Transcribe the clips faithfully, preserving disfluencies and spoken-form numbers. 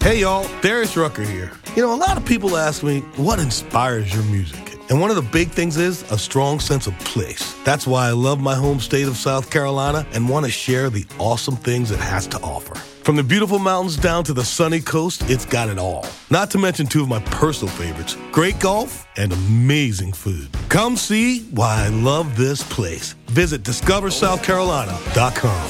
Hey y'all, Darius Rucker here. You know, a lot of people ask me, what inspires your music? And one of the big things is a strong sense of place. That's why I love my home state of South Carolina and want to share the awesome things it has to offer. From the beautiful mountains down to the sunny coast, it's got it all. Not to mention two of my personal favorites, great golf and amazing food. Come see why I love this place. Visit discover south carolina dot com.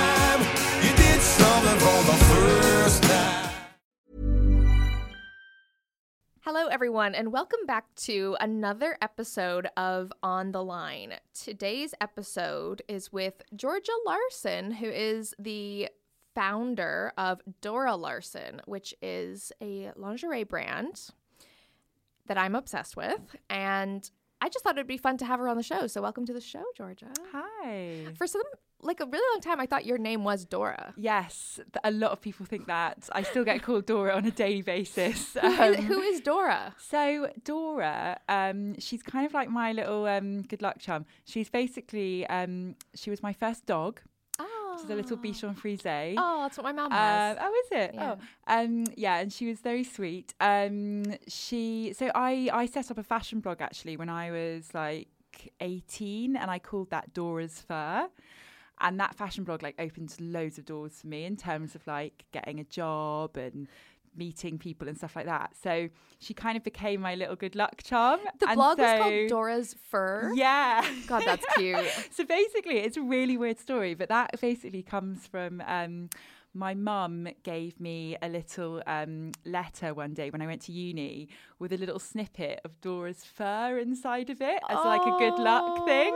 Hello, everyone, and welcome back to another episode of On the Line. Today's episode is with Georgia Larson, who is the founder of Dora Larson, which is a lingerie brand that I'm obsessed with. And I just thought it'd be fun to have her on the show. So welcome to the show, Georgia. Hi. For some, like a really long time, I thought your name was Dora. Yes, a lot of people think that. I still get called Dora on a daily basis. Who, Um, is, who is Dora? So Dora, um, she's kind of like my little um, good luck charm. She's basically, um, she was my first dog. Oh. She's a little Bichon Frise. Oh, that's what my mom has. Uh, oh, is it? Yeah. Oh, um, yeah, and she was very sweet. Um, she, so I, I set up a fashion blog actually when I was like eighteen, and I called that Dora's Fur. And that fashion blog like opened loads of doors for me in terms of like getting a job and meeting people and stuff like that. So she kind of became my little good luck charm. The and blog so, was called Dora's Fur? Yeah. God, that's cute. So basically, it's a really weird story, but that basically comes from... Um, my mum gave me a little um, letter one day when I went to uni with a little snippet of Dora's fur inside of it as oh. like a good luck thing.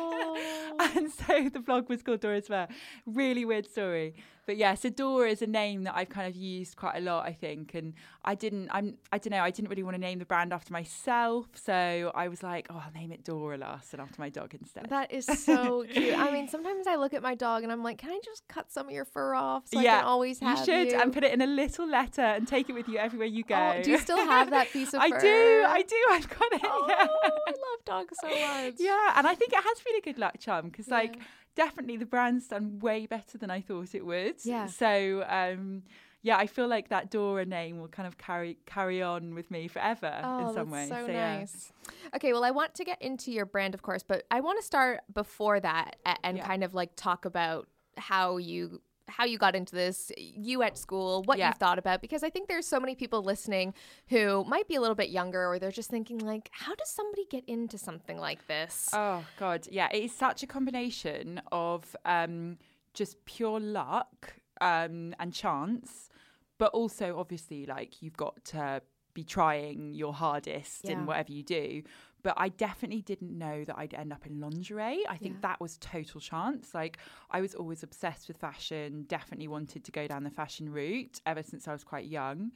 And so the blog was called Dora's Fur. Really weird story. But yeah, so Dora is a name that I've kind of used quite a lot, I think. And I didn't, I'm, I don't know, I didn't really want to name the brand after myself. So I was like, oh, I'll name it Dora Larson after my dog instead. That is so cute. I mean, sometimes I look at my dog and I'm like, can I just cut some of your fur off so yeah, I can always have you? You should, and put it in a little letter and take it with you everywhere you go. Oh, do you still have that piece of I fur? I do, I do, I've got it. Oh, yeah. I love dogs so much. Yeah, and I think it has been a good luck charm because, yeah. like, definitely the brand's done way better than I thought it would. Yeah. So, um, yeah, I feel like that Dora name will kind of carry carry on with me forever oh, in some that's way. so, so nice. Yeah. Okay, well, I want to get into your brand, of course, but I want to start before that and yeah. kind of like talk about how you how you got into this, you at school, what yeah. you've thought about, because I think there's so many people listening who might be a little bit younger, or they're just thinking like, how does somebody get into something like this? Oh God, yeah, it is such a combination of um, just pure luck um, and chance, but also obviously like you've got to be trying your hardest yeah. in whatever you do. But I definitely didn't know that I'd end up in lingerie. I think yeah. that was total chance. Like, I was always obsessed with fashion, definitely wanted to go down the fashion route ever since I was quite young.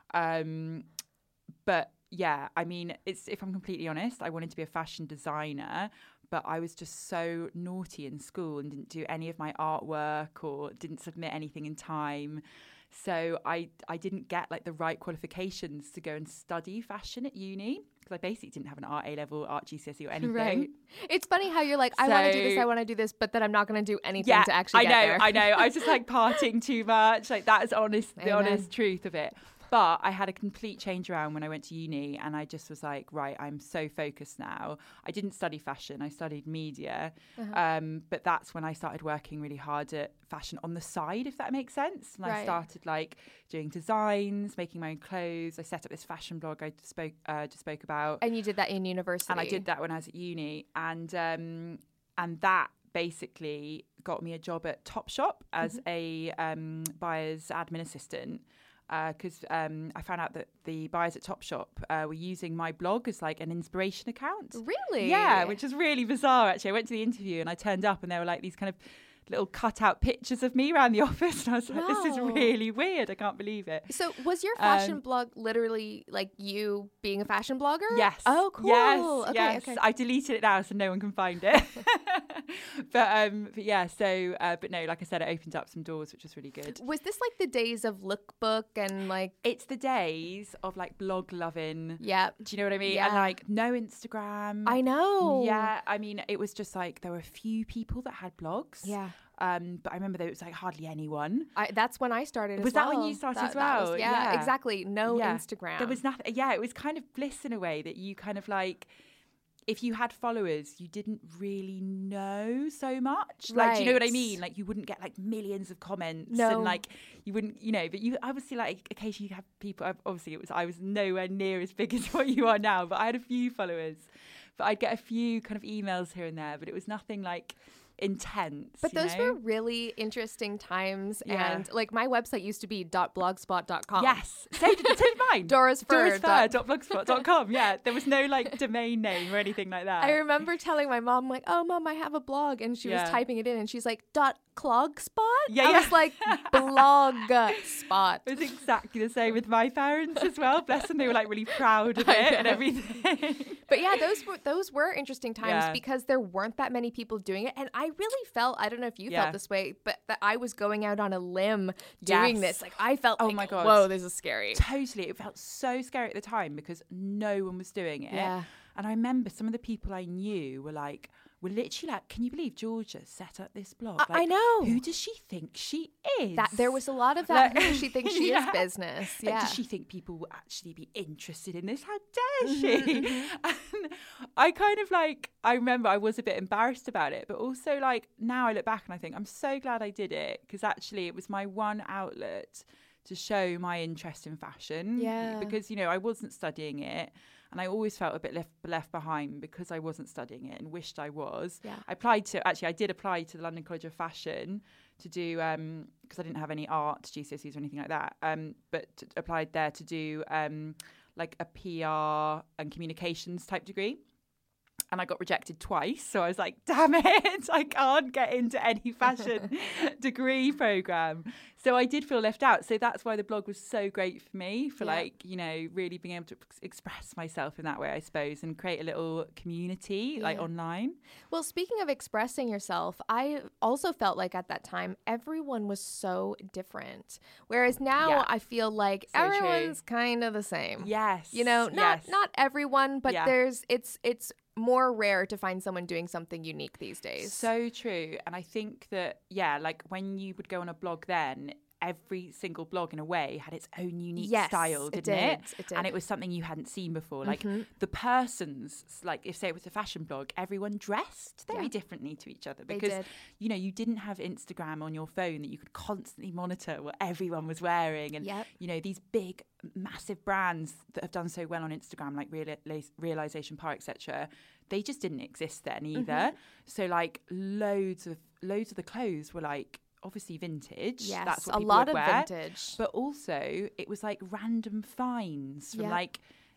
Um, but yeah, I mean, it's if I'm completely honest, I wanted to be a fashion designer, but I was just so naughty in school and didn't do any of my artwork or didn't submit anything in time. So I I didn't get like the right qualifications to go and study fashion at uni because I basically didn't have an art A-level, art G C S E or anything. Right. It's funny how you're like, I so, want to do this, I want to do this, but then I'm not going to do anything yeah, to actually I get know, there. I know. I was just like partying too much. Like that is honest, the Amen. honest truth of it. But I had a complete change around when I went to uni and I just was like, right, I'm so focused now. I didn't study fashion, I studied media. Uh-huh. Um, but that's when I started working really hard at fashion on the side, if that makes sense. And right. I started like doing designs, making my own clothes. I set up this fashion blog I just spoke, uh, just spoke about. And you did that in university? And I did that when I was at uni. And, um, and that basically got me a job at Topshop as mm-hmm. a um, buyer's admin assistant. Because uh, um, I found out that the buyers at Topshop uh, were using my blog as like an inspiration account. Really? Yeah, which is really bizarre, actually. I went to the interview and I turned up and there were like these kind of little cutout pictures of me around the office. And I was like, wow. This is really weird. I can't believe it. So was your fashion um, blog literally like you being a fashion blogger? Yes. Oh, cool. Yes, okay, yes. Okay. I deleted it now so no one can find it. but, um, but yeah, so, uh, but no, like I said, it opened up some doors, which was really good. Was this like the days of lookbook and like... It's the days of like blog loving. Yeah. Do you know what I mean? Yeah. And like no Instagram. I know. Yeah. I mean, it was just like there were a few people that had blogs. Yeah. Um, but I remember there was like hardly anyone. I, that's when I started as was well. Was that when you started that, as well? Was, yeah, yeah, exactly. No yeah. Instagram. There was nothing. Yeah, it was kind of bliss in a way that you kind of like, if you had followers, you didn't really know so much. Like, Right. do you know what I mean? Like, you wouldn't get like millions of comments, No. and like you wouldn't, you know. But you obviously like occasionally you have people. Obviously, it was I was nowhere near as big as what you are now, but I had a few followers. But I'd get a few kind of emails here and there, but it was nothing like intense. But you those know? were really interesting times. Yeah. And like my website used to be .blogspot dot com. Yes, so did, so did mine. Doris Fur. dot blogspot dot com. Yeah, there was no like domain name or anything like that. I remember telling my mom, like, oh, Mom, I have a blog. And she Yeah. was typing it in and she's like, dot clogspot? Yeah, I yeah. was like, blog spot. It was exactly the same with my parents as well. Bless them, they were like really proud of it and everything. But yeah, those were those were interesting times Yeah. because there weren't that many people doing it. And I really felt, I don't know if you Yeah. felt this way, but that I was going out on a limb doing Yes. this. Like I felt Oh like, my God. whoa, this is scary. Totally. It felt so scary at the time because no one was doing it. Yeah. And I remember some of the people I knew were like, were literally like, can you believe Georgia set up this blog? I- Like, I know. Who does she think she is? That there was a lot of that. Like- who she thinks she Yeah. is business. Like, Yeah. does she think people will actually be interested in this? How dare she? And I kind of like, I remember I was a bit embarrassed about it, but also like now I look back and I think I'm so glad I did it because actually it was my one outlet to show my interest in fashion. Yeah. Because, you know, I wasn't studying it. And I always felt a bit left left behind because I wasn't studying it and wished I was. Yeah. I applied to, actually, I did apply to the London College of Fashion to do, um, because I didn't have any art G C S Es or anything like that, um, but t- applied there to do um, like a P R and communications type degree. And I got rejected twice. So I was like, damn it, I can't get into any fashion degree program. So I did feel left out. So that's why the blog was so great for me, for Yeah. like, you know, really being able to ex- express myself in that way, I suppose, and create a little community like Yeah. online. Well, speaking of expressing yourself, I also felt like at that time everyone was so different. Whereas now Yeah. I feel like So true. everyone's kind of the same. Yes. You know, not yes. not everyone, but Yeah. there's it's it's more rare to find someone doing something unique these days. So true. And I think that, yeah, like when you would go on a blog then, every single blog in a way had its own unique Yes, style, it didn't it? did, it did. And it was something you hadn't seen before. Like Mhm. the persons, like if say it was a fashion blog, everyone dressed very Yeah. differently to each other They because, did. you know, you didn't have Instagram on your phone that you could constantly monitor what everyone was wearing. And, Yep. you know, these big, massive brands that have done so well on Instagram, like Real- Realization Par, et cetera, they just didn't exist then either. Mm-hmm. So like loads of loads of the clothes were like obviously vintage. Yes, That's what a people lot would of wear. vintage. But also it was like random finds from Yeah. like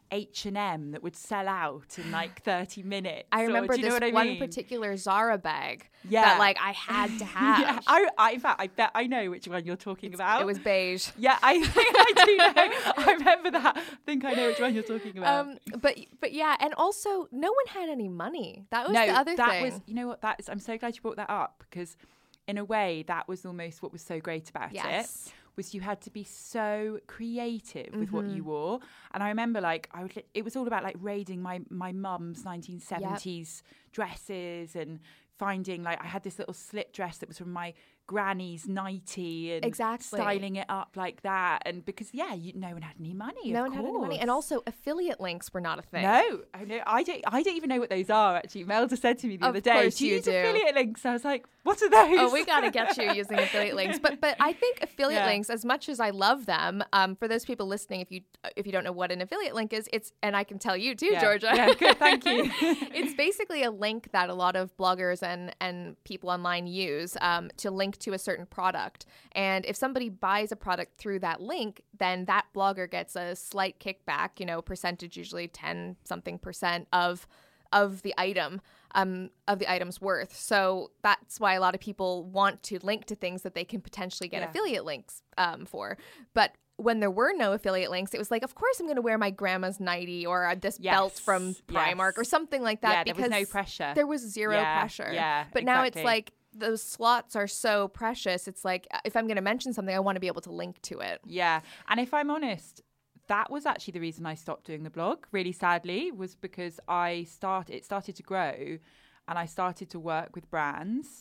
H and M that would sell out in like thirty minutes. I or- remember do you this know what I one mean? particular Zara bag Yeah. that like I had to have. yeah, I, I, in fact, I bet I know which one you're talking about. It was beige. Yeah, I think I do know. I remember that. I think I know which one you're talking about. Um, but but yeah, and also no one had any money. That was no, the other that thing. was, you know what, that is, I'm so glad you brought that up because in a way that was almost what was so great about Yes. it was you had to be so creative with what you Mm-hmm. wore. And I remember like I would, it was all about like raiding my my mum's nineteen seventies dresses and finding like I had this little slip dress that was from my granny's nightie and Exactly. styling it up like that. And because yeah, you, no one had any money. no of one had any money, course. and also affiliate links were not a thing. No, I know. I don't. I don't even know what those are. Actually, Mel just said to me the Of other day, course "Do you you use do. affiliate links?" I was like, "What are those?" Oh, we gotta get you using affiliate links. But but I think affiliate Yeah. links, as much as I love them, um, for those people listening, if you if you don't know what an affiliate link is, it's and I can tell you too, yeah. Georgia. Yeah, good. Thank you. It's basically a link that a lot of bloggers and and people online use um, to link to a certain product. And if somebody buys a product through that link, then that blogger gets a slight kickback, you know, percentage, usually ten something percent of of the item, um, of the item's worth. So that's why a lot of people want to link to things that they can potentially get Yeah. affiliate links um, for. But when there were no affiliate links, it was like, of course I'm going to wear my grandma's nightie or uh, this belt Yes, from Primark yes. or something like that. Yeah, there because was no pressure. There was zero Yeah, pressure. yeah, But now it's exactly. like those slots are so precious. It's like if I'm going to mention something, I want to be able to link to it. Yeah, and if I'm honest, that was actually the reason I stopped doing the blog. Really sadly, was because I started. It started to grow, and I started to work with brands.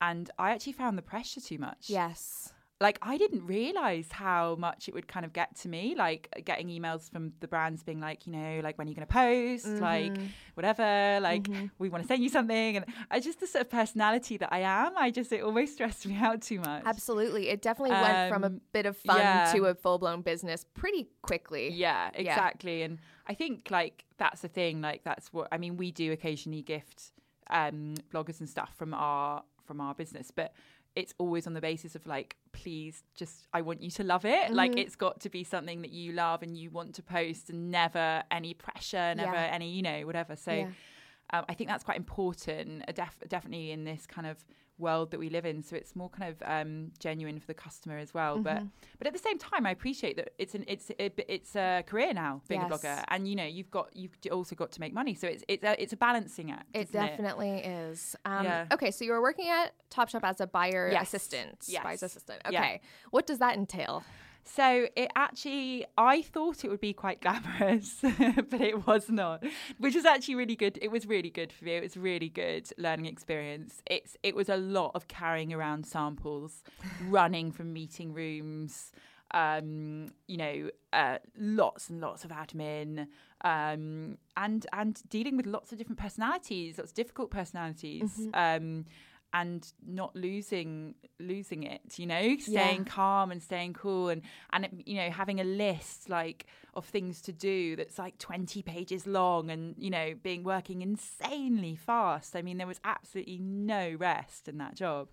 and I actually found the pressure too much. Yes. Like, I didn't realize how much it would kind of get to me, like getting emails from the brands being like, you know, like, when are you going to post? Mm-hmm. Like, whatever, like, mm-hmm. we want to send you something. And I just, the sort of personality that I am, I just, it always stressed me out too much. Absolutely. It definitely um, went from a bit of fun yeah. to a full-blown business pretty quickly. Yeah, exactly. Yeah. And I think, like, that's the thing. Like, that's what, I mean, we do occasionally gift um, bloggers and stuff from our from our business, but it's always on the basis of like, please just, I want you to love it. Mm-hmm. Like, it's got to be something that you love and you want to post, and never any pressure, never yeah. any, you know, whatever. So yeah. um, I think that's quite important, uh, def- definitely in this kind of world that we live in. So it's more kind of um, genuine for the customer as well. Mm-hmm. But but at the same time, I appreciate that it's an it's it, it's a career now, being yes. a blogger, and you know, you've got you've also got to make money. So it's it's a, it's a balancing act. It definitely it? is. Um, yeah. Okay, so you were working at Topshop as a buyer yes. assistant. Yes. Buyer's assistant. Okay, yeah. What does that entail? So it actually, I thought it would be quite glamorous, but it was not, which was actually really good. It was really good for me. It was really good learning experience. It's It was a lot of carrying around samples, running from meeting rooms, um, you know, uh, lots and lots of admin, um, and and dealing with lots of different personalities, lots of difficult personalities. Mm-hmm. Um, and not losing losing it, you know, staying yeah. calm and staying cool, and, and, you know, having a list like of things to do that's like twenty pages long, and, you know, being working insanely fast. I mean, there was absolutely no rest in that job.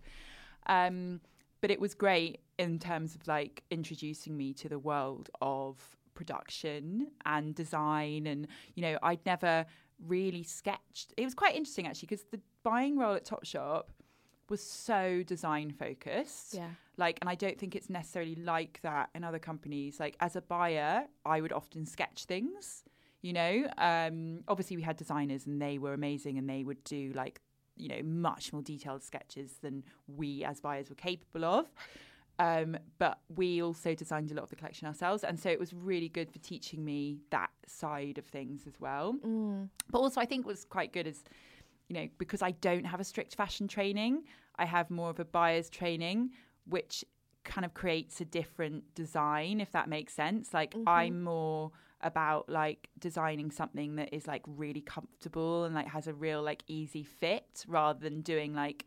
Um, but it was great in terms of like introducing me to the world of production and design. And, you know, I'd never really sketched. It was quite interesting actually, because the buying role at Topshop was so design focused. Yeah. Like, and I don't think it's necessarily like that in other companies. Like, as a buyer, I would often sketch things, you know. Um, obviously we had designers and they were amazing, and they would do like, you know, much more detailed sketches than we as buyers were capable of. Um, but we also designed a lot of the collection ourselves. And so it was really good for teaching me that side of things as well. Mm. But also I think was quite good is, you know, because I don't have a strict fashion training, I have more of a buyer's training, which kind of creates a different design, if that makes sense. Like, mm-hmm. I'm more about like designing something that is like really comfortable and like has a real like easy fit, rather than doing like,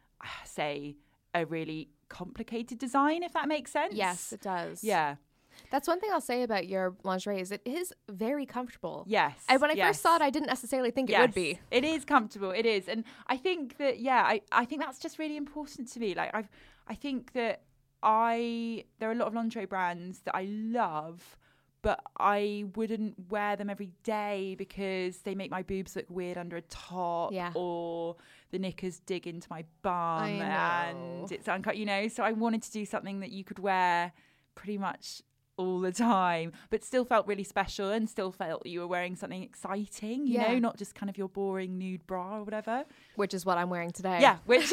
say, a really complicated design, if that makes sense. Yes, it does. Yeah. That's one thing I'll say about your lingerie is it is very comfortable. Yes. And when I yes. first saw it, I didn't necessarily think yes. it would be. It is comfortable. It is. And I think that, yeah, I, I think that's just really important to me. Like, I've, I think that I, there are a lot of lingerie brands that I love, but I wouldn't wear them every day because they make my boobs look weird under a top, yeah. or the knickers dig into my bum I know. and it's uncut, you know. So I wanted to do something that you could wear pretty much all the time, but still felt really special and still felt you were wearing something exciting, you yeah. know, not just kind of your boring nude bra or whatever. Which is what I'm wearing today. Yeah, which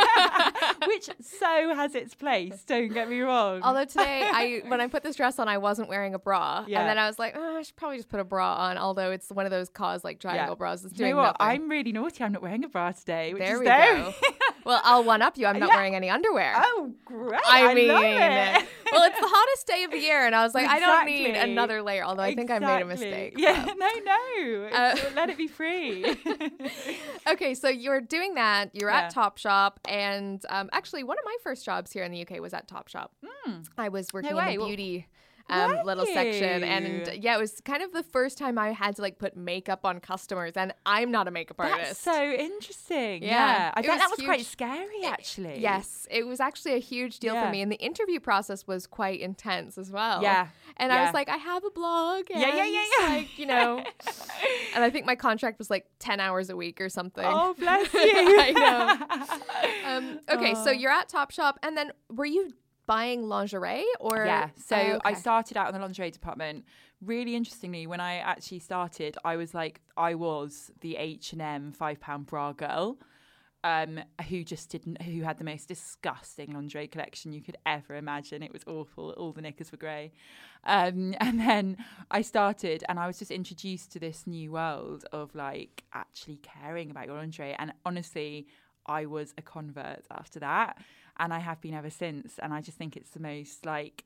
which so has its place, don't get me wrong. Although today, I when I put this dress on, I wasn't wearing a bra. Yeah. And then I was like, oh, I should probably just put a bra on, although it's one of those cause like triangle yeah. bras. It's you doing know what? nothing. I'm really naughty. I'm not wearing a bra today. Which there is we there. go. Well, I'll one up you. I'm not yeah. wearing any underwear. Oh, great. I, I mean, love it. Well, it's the hottest day of the year, and I was like, exactly. I don't need another layer, although I think exactly. I made a mistake. Yeah, so. no, no. Uh, let it be free. Okay, so you're doing that. You're yeah. at Topshop, and um, actually, one of my first jobs here in the U K was at Topshop. Mm. I was working no in way. the beauty um, little section, and yeah, it was kind of the first time I had to like put makeup on customers, and I'm not a makeup That's artist. so interesting. Yeah, yeah. I it bet was that was huge. quite scary, actually. It, yes, it was actually a huge deal yeah. for me, and the interview process was quite intense as well. Yeah, and yeah. I was like, I have a blog. And yeah, yeah, yeah, yeah. Like, you know, and I think my contract was like ten hours a week or something. Oh, bless you. I know. Um, okay, oh. so you're at Topshop, and then were you buying lingerie or yeah so oh, okay. I started out in the lingerie department. Really interestingly, when I actually started, I was like I was the H and M five pound bra girl, um who just didn't who had the most disgusting lingerie collection you could ever imagine. It was awful. All the knickers were grey, um and then I started and I was just introduced to this new world of like actually caring about your lingerie. And honestly, I was a convert after that. And I have been ever since. And I just think it's the most like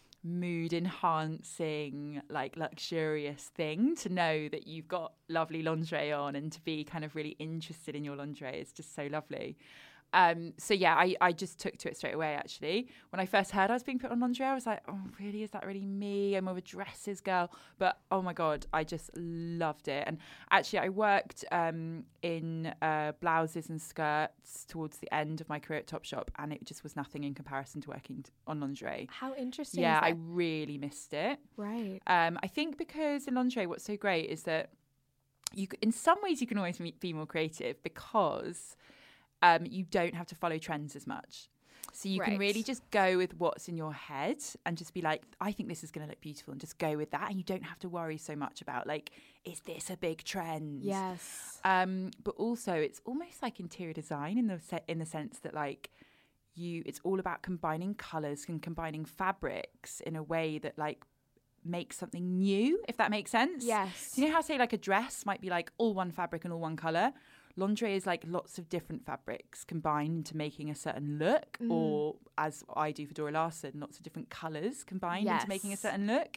mood enhancing, like luxurious thing to know that you've got lovely lingerie on, and to be kind of really interested in your lingerie is just so lovely. Um, so yeah, I, I just took to it straight away, actually. When I first heard I was being put on lingerie, I was like, oh, really? Is that really me? I'm more of a dresses girl. But oh my God, I just loved it. And actually, I worked um, in uh, blouses and skirts towards the end of my career at Topshop, and it just was nothing in comparison to working t- on lingerie. How interesting Yeah, is that? I really missed it. Right. Um, I think because in lingerie, what's so great is that you, c- in some ways, you can always be more creative because Um, you don't have to follow trends as much. So you Right. can really just go with what's in your head and just be like, I think this is going to look beautiful, and just go with that. And you don't have to worry so much about like, is this a big trend? Yes. Um, but also it's almost like interior design in the se- in the sense that like you, it's all about combining colours and combining fabrics in a way that like makes something new, if that makes sense. Yes. So you know how say like a dress might be like all one fabric and all one colour? Lingerie is like lots of different fabrics combined into making a certain look, Mm. or as I do for Dora Larson, lots of different colours combined Yes. into making a certain look.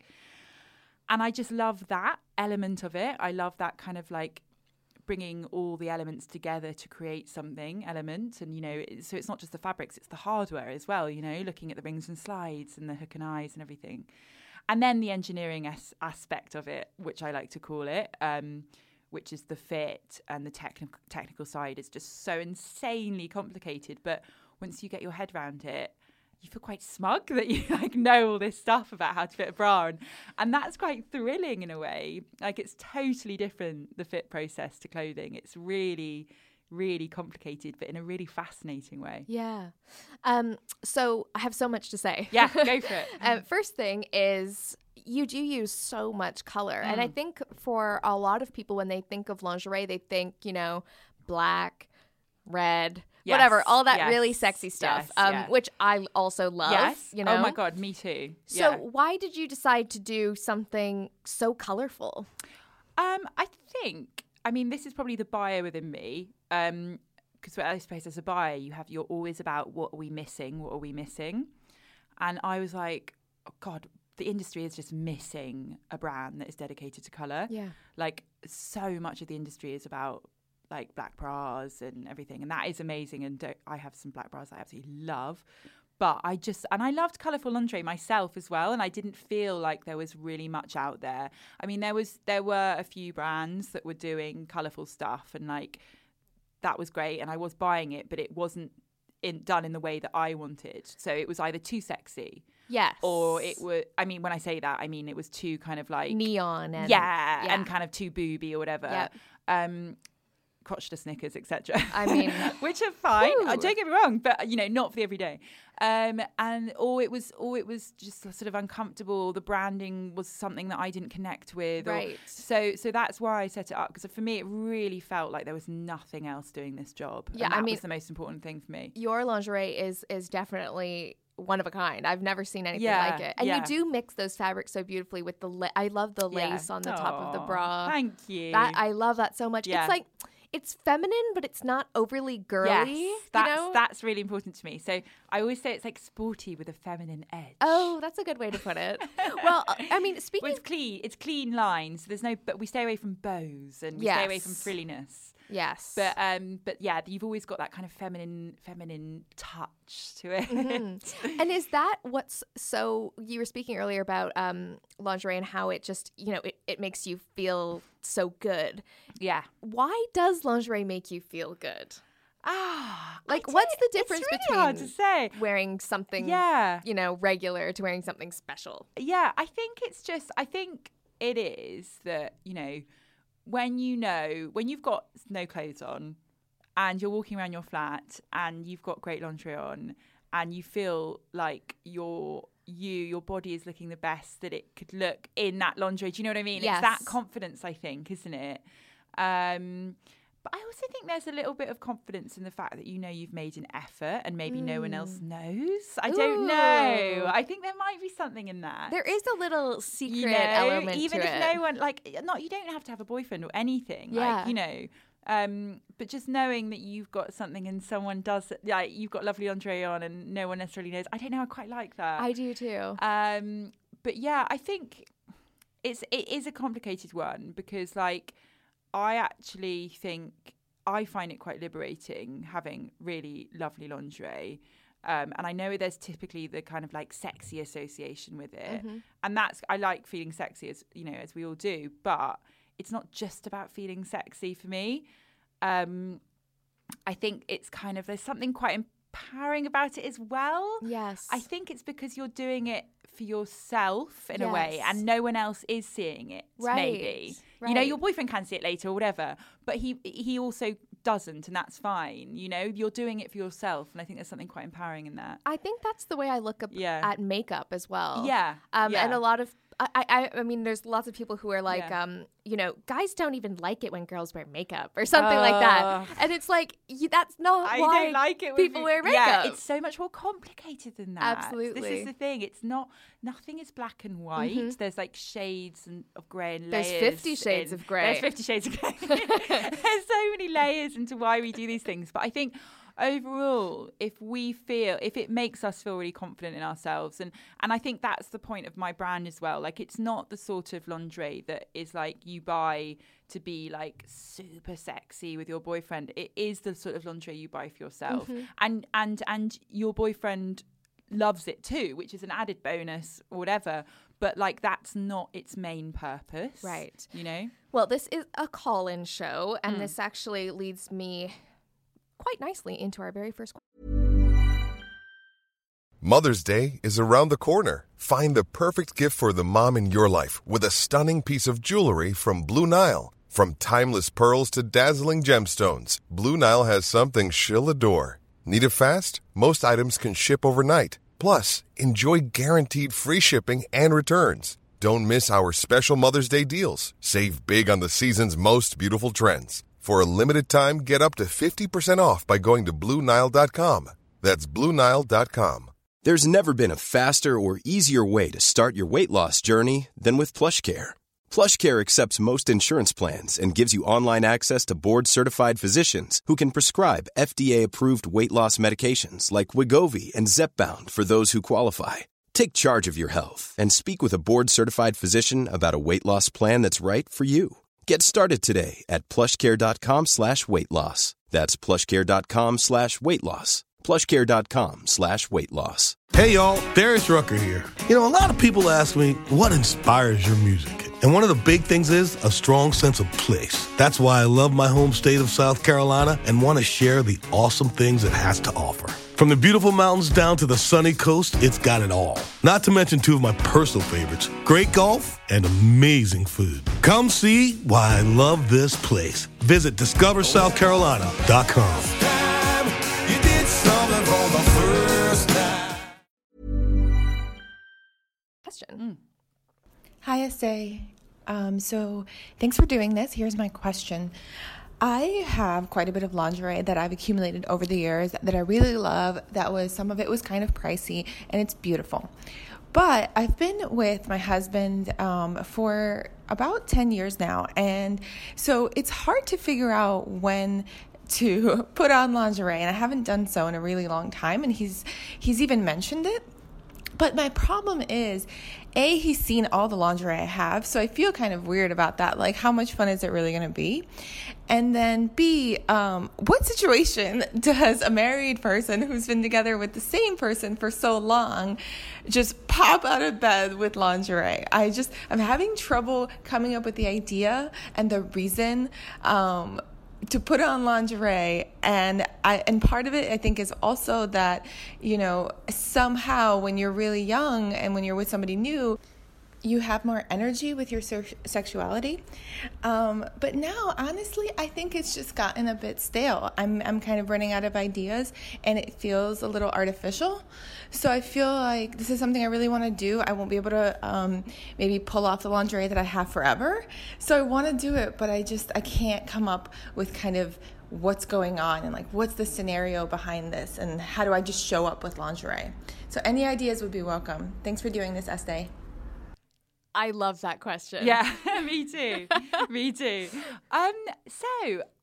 And I just love that element of it. I love that kind of like bringing all the elements together to create something element. And, you know, it, so it's not just the fabrics, it's the hardware as well, you know, looking at the rings and slides and the hook and eyes and everything. And then the engineering as- aspect of it, which I like to call it, um, which is the fit and the techni- technical side, is just so insanely complicated. But once you get your head around it, you feel quite smug that you like know all this stuff about how to fit a bra. And, and that's quite thrilling in a way. Like it's totally different, the fit process to clothing. It's really, really complicated, but in a really fascinating way. Yeah. Um, so I have so much to say. Yeah, go for it. um, first thing is you do use so much color. Mm. And I think for a lot of people, when they think of lingerie, they think, you know, black, red, Yes, whatever, all that yes, really sexy stuff, yes, um, yeah. which I also love, Yes. you know? Oh my God, me too. So Yeah. why did you decide to do something so colorful? Um, I think, I mean, this is probably the buyer within me. Um, because I suppose as a buyer, you have, you're always about what are we missing? What are we missing? And I was like, oh God, the industry is just missing a brand that is dedicated to colour. Yeah. Like so much of the industry is about like black bras and everything. And that is amazing. And don't, I have some black bras I absolutely love. But I just, and I loved colourful lingerie myself as well. And I didn't feel like there was really much out there. I mean, there was, there were a few brands that were doing colourful stuff, and like, that was great. And I was buying it, but it wasn't in, done in the way that I wanted. So it was either too sexy, Yes. or it was, I mean, when I say that, I mean, it was too kind of like, neon and yeah, yeah. and kind of too booby or whatever. Yep. Um, crotchless knickers, et cetera. I mean, which are fine. whew. Uh, don't get me wrong, but you know, not for the everyday. Um, and or it was, or it was just sort of uncomfortable. The branding was something that I didn't connect with. Or, Right. so, so that's why I set it up, because for me, it really felt like there was nothing else doing this job. Yeah, and that I mean- was the most important thing for me. your lingerie is is definitely one of a kind. I've never seen anything Yeah, like it. And yeah. you do mix those fabrics so beautifully with the la- I love the Yeah. lace on the top of the Aw, bra. Thank you. That I love that so much. Yeah. It's like it's feminine, but it's not overly girly. Yes, that's, you know? that's really important to me. So I always say it's like sporty with a feminine edge. Oh, that's a good way to put it. Well, I mean, speaking Well, it's clean. It's clean lines. So there's no, but we stay away from bows and we stay away from Yes. frilliness. yes. But um, but yeah, you've always got that kind of feminine, feminine touch to it. Mhm. And is that what's so you were speaking earlier about um lingerie and how it just, you know, it, it makes you feel so good. Yeah. Why does lingerie make you feel good? Ah, Like, I what's don't- the difference it's really hard to between say. wearing something, Yeah. you know, regular to wearing something special? Yeah, I think it's just, I think it is that, you know, when you know, when you've got no clothes on and you're walking around your flat and you've got great lingerie on and you feel like your you, your body is looking the best that it could look in that lingerie. Do you know what I mean? Yes. It's that confidence, I think, isn't it? Um, but I also think there's a little bit of confidence in the fact that you know you've made an effort and maybe no one else knows. I don't Ooh. know. I think there might be something in that. There is a little secret You know, element even to if it. no one, like, not, you don't have to have a boyfriend or anything. Yeah. Like, you know, Um, but just knowing that you've got something and someone does, like you've got lovely lingerie on and no one necessarily knows. I don't know. I quite like that. I do too. Um, but yeah, I think it's it is a complicated one because like I actually think I find it quite liberating having really lovely lingerie. Um, and I know there's typically the kind of like sexy association with it. Mm-hmm. And that's, I like feeling sexy as, you know, as we all do, but it's not just about feeling sexy for me. Um, I think it's kind of, there's something quite empowering about it as well. Yes. I think it's because you're doing it for yourself in yes. a way and no one else is seeing it, right. maybe. Right. You know, your boyfriend can see it later or whatever, but he he also doesn't, and that's fine. You know, you're doing it for yourself, and I think there's something quite empowering in that. I think that's the way I look up yeah. at makeup as well. Yeah. Um, yeah. And a lot of, I, I, I mean, there's lots of people who are like, yeah. um, you know, guys don't even like it when girls wear makeup or something uh, like that. And it's like, you, that's not I why don't like it when people you, wear makeup. Yeah, it's so much more complicated than that. Absolutely. This is the thing. It's not, nothing is black and white. Mm-hmm. There's like shades and, of grey and layers. There's fifty shades in, of grey. There's fifty shades of grey. There's so many layers into why we do these things. But I think overall, if we feel, if it makes us feel really confident in ourselves, and and I think that's the point of my brand as well. Like, it's not the sort of lingerie that is like you buy to be like super sexy with your boyfriend. It is the sort of lingerie you buy for yourself, mm-hmm. and and and your boyfriend loves it too, which is an added bonus or whatever. But like, that's not its main purpose, right? You know. Well, this is a call-in show, and mm. this actually leads me quite nicely into our very first question. Mother's Day is around the corner. Find the perfect gift for the mom in your life with a stunning piece of jewelry from Blue Nile. From timeless pearls to dazzling gemstones, Blue Nile has something she'll adore. Need it fast? Most items can ship overnight. Plus, enjoy guaranteed free shipping and returns. Don't miss our special Mother's Day deals. Save big on the season's most beautiful trends. For a limited time, get up to fifty percent off by going to Blue Nile dot com. That's Blue Nile dot com. There's never been a faster or easier way to start your weight loss journey than with PlushCare. PlushCare accepts most insurance plans and gives you online access to board-certified physicians who can prescribe F D A-approved weight loss medications like Wegovy and Zepbound for those who qualify. Take charge of your health and speak with a board-certified physician about a weight loss plan that's right for you. Get started today at plushcare.com slash weight loss. That's plushcare.com slash weight loss. plushcare.com slash weight loss. Hey, y'all, Darius Rucker here. You know, a lot of people ask me, what inspires your music? And one of the big things is a strong sense of place. That's why I love my home state of South Carolina and want to share the awesome things it has to offer. From the beautiful mountains down to the sunny coast, it's got it all. Not to mention two of my personal favorites, great golf and amazing food. Come see why I love this place. Visit discover south carolina dot com. Question. Mm. Hi, S A. Um, so thanks for doing this. Here's my question. I have quite a bit of lingerie that I've accumulated over the years that I really love. That was, some of it was kind of pricey, and it's beautiful. But I've been with my husband um, for about ten years now, and so it's hard to figure out when to put on lingerie, and I haven't done so in a really long time, and he's he's even mentioned it. But my problem is, A, he's seen all the lingerie I have, so I feel kind of weird about that. Like, how much fun is it really going to be? And then B, um, what situation does a married person who's been together with the same person for so long just pop out of bed with lingerie? I just, I'm having trouble coming up with the idea and the reason um to put on lingerie, and I and part of it I think is also that, you know, somehow when you're really young and when you're with somebody new, you have more energy with your se- sexuality. Um, but now, honestly, I think it's just gotten a bit stale. I'm I'm kind of running out of ideas, and it feels a little artificial. So I feel like this is something I really want to do. I won't be able to um, maybe pull off the lingerie that I have forever. So I want to do it, but I just, I can't come up with kind of what's going on and like what's the scenario behind this and how do I just show up with lingerie. So any ideas would be welcome. Thanks for doing this, Estee. I love that question. Yeah, me too. me too. Um, so I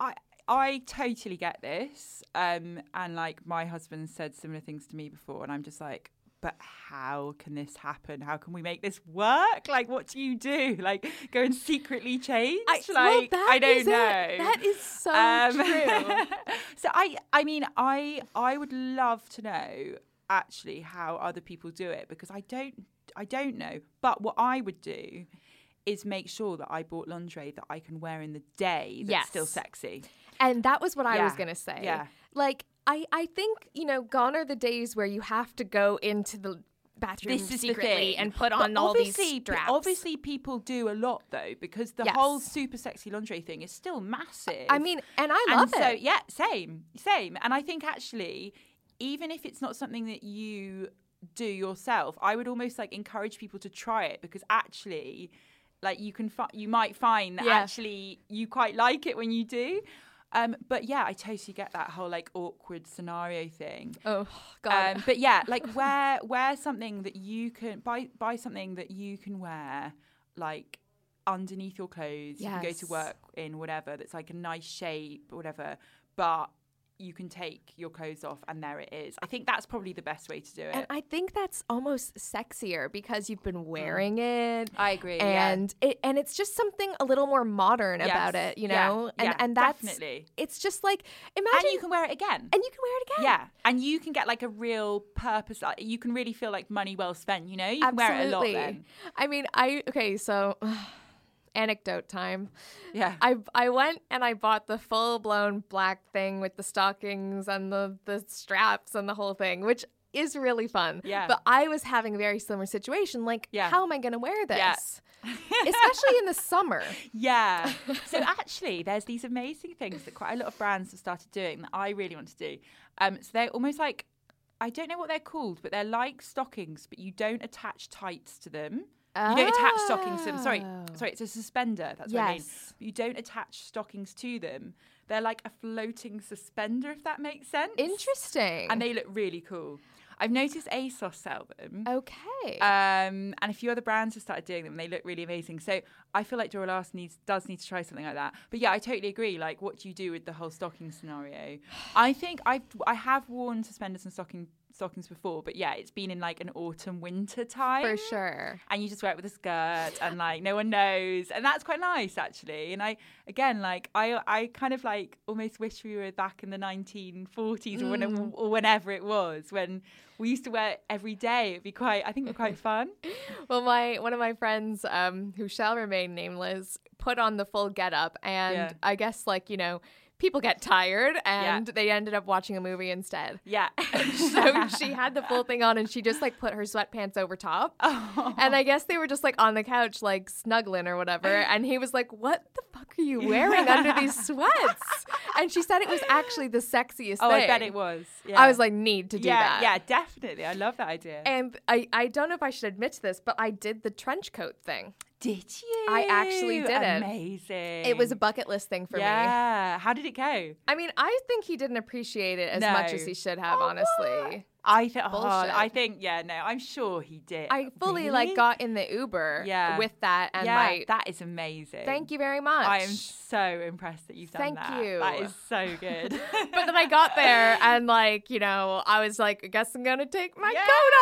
I totally get this. Um, and like my husband said similar things to me before, and I'm just like, but how can this happen? How can we make this work? Like, what do you do? Like, go and secretly change? I, like, well, I don't is know. It. That is so Um, true. So I, I mean, I, I would love to know actually how other people do it, because I don't, I don't know. But what I would do is make sure that I bought lingerie that I can wear in the day that's Yes. still sexy. And that was what I Yeah. was going to say. Yeah. Like, I, I think, you know, gone are the days where you have to go into the bathroom This is the secretly thing. and put But on all these obviously, straps. Obviously, people do a lot though, because the Yes. whole super sexy lingerie thing is still massive. I mean, and I and love so, it. yeah, same, same. And I think actually, even if it's not something that you do yourself, I would almost like encourage people to try it, because actually, like you can, fi- you might find that Yeah. actually you quite like it when you do. Um, but yeah, I totally get that whole like awkward scenario thing. Oh, God. Um, but yeah, like wear wear something that you can buy buy something that you can wear like underneath your clothes. You can go to Yes. work in whatever that's like a nice shape or whatever, but you can take your clothes off and there it is. I think that's probably the best way to do it. And I think that's almost sexier because you've been wearing it. I agree. yeah. And it and it's just something a little more modern Yes. about it, you Yeah, know? And yeah, and that's definitely. it's just like imagine And you can wear it again. and you can wear it again. Yeah, and you can get like a real purpose. Like, you can really feel like money well spent. You know, you can wear it a lot. Then, I mean, I okay, so anecdote time. yeah, I I went and I bought the full blown black thing with the stockings and the the straps and the whole thing, which is really fun. Yeah. But I was having a very similar situation. Like, Yeah. how am I going to wear this? Yeah. Especially in the summer. yeah. So actually, there's these amazing things that quite a lot of brands have started doing that I really want to do. Um, so they're almost like, I don't know what they're called, but they're like stockings, but you don't attach tights to them. You don't attach stockings to them. Sorry, Oh. sorry, it's a suspender. That's what I mean. Yes. You don't attach stockings to them. They're like a floating suspender, if that makes sense. Interesting. And they look really cool. I've noticed ASOS sell them. okay. Um, and a few other brands have started doing them. They look really amazing. So I feel like Dora Larson needs does need to try something like that. But yeah, I totally agree. Like, what do you do with the whole stocking scenario? I think I've I have worn suspenders and stocking stockings before, but yeah, it's been in like an autumn winter time For sure. and you just wear it with a skirt and like no one knows, and that's quite nice actually. And I again like I I kind of like almost wish we were back in the nineteen forties or, when, Mm. or whenever it was when we used to wear it every day. It'd be quite I think it'd be quite fun. Well, my one of my friends, um, who shall remain nameless, put on the full getup, and Yeah. I guess like you know, people get tired, and they ended up watching a movie instead. Yeah. So she had the full thing on, and she just like put her sweatpants over top. And I guess they were just like on the couch, like snuggling or whatever. And he was like, "What the fuck are you wearing under these sweats?" And she said it was actually the sexiest Oh, thing. I bet it was. Yeah. I was like, need to do yeah, that. yeah, definitely. I love that idea. And I, I don't know if I should admit to this, but I did the trench coat thing. Did you? I actually did it. Amazing. It was a bucket list thing for me. Yeah. How did it go? I mean, I think he didn't appreciate it as No. much as he should have, Oh, honestly. I think. Oh, Bullshit. I think. Yeah. No. I'm sure he did. I fully Really? like got in the Uber Yeah. with that and yeah, my that is amazing. thank you very much. I am so impressed that you've done Thank that. you. That is so good. But then I got there and like, you know, I was like, I guess I'm gonna take my Yeah. coat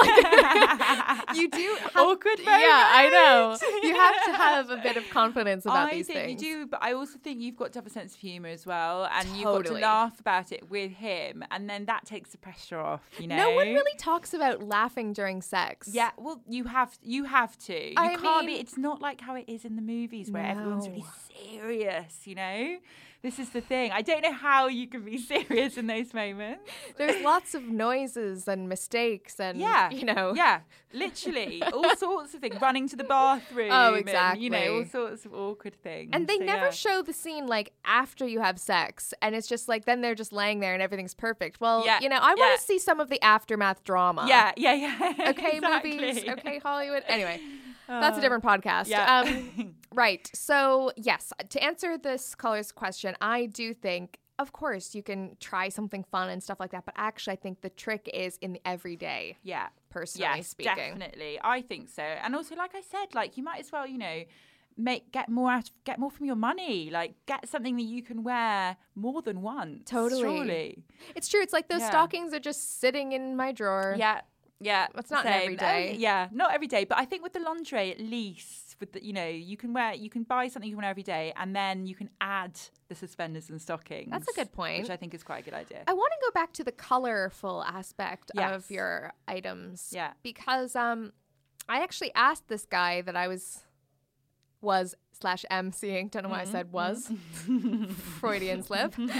off. Like, you do have Awkward moment. Yeah, I know. You have to have a bit of confidence about I these think things. you do, but I also think you've got to have a sense of humour as well, and you've got to Totally. laugh about it with him, and then that takes the pressure off. You know, No one really talks about laughing during sex. Yeah, well, you have you have to. You I can't mean- be. It's not like how it is in the movies where everyone's really No. serious. You know, this is the thing. I don't know how you can be serious in those moments. There's lots of noises and mistakes and Yeah, you know. yeah, literally all sorts of things. Running to the bathroom. Oh, and, you know, all exactly. sorts of awkward things. And they So, never yeah. show the scene like after you have sex, and it's just like then they're just laying there and everything's perfect. Well, Yeah, you know, I yeah. want to see some of the aftermath drama. Yeah, yeah, yeah. Okay, exactly. movies. Okay, Hollywood. Anyway, that's a different podcast. Yeah. Um, right. So yes, to answer this caller's question, I do think, of course, you can try something fun and stuff like that, but actually, I think the trick is in the everyday. Yeah. Personally Yes, speaking. definitely. I think so. And also, like I said, like you might as well, you know, make get more out get more from your money. Like get something that you can wear more than once. Totally. Surely. It's true. It's like those Yeah. stockings are just sitting in my drawer. Yeah. Yeah. It's not Same. every day. Uh, yeah, not every day. But I think with the lingerie, at least, with the, you know, you can wear, you can buy something you can wear every day, and then you can add the suspenders and stockings. That's a good point. Which I think is quite a good idea. I want to go back to the colorful aspect Yes. of your items. Yeah. Because um, I actually asked this guy that I was was slash emceeing. Don't know why I said was. Freudian slip. um,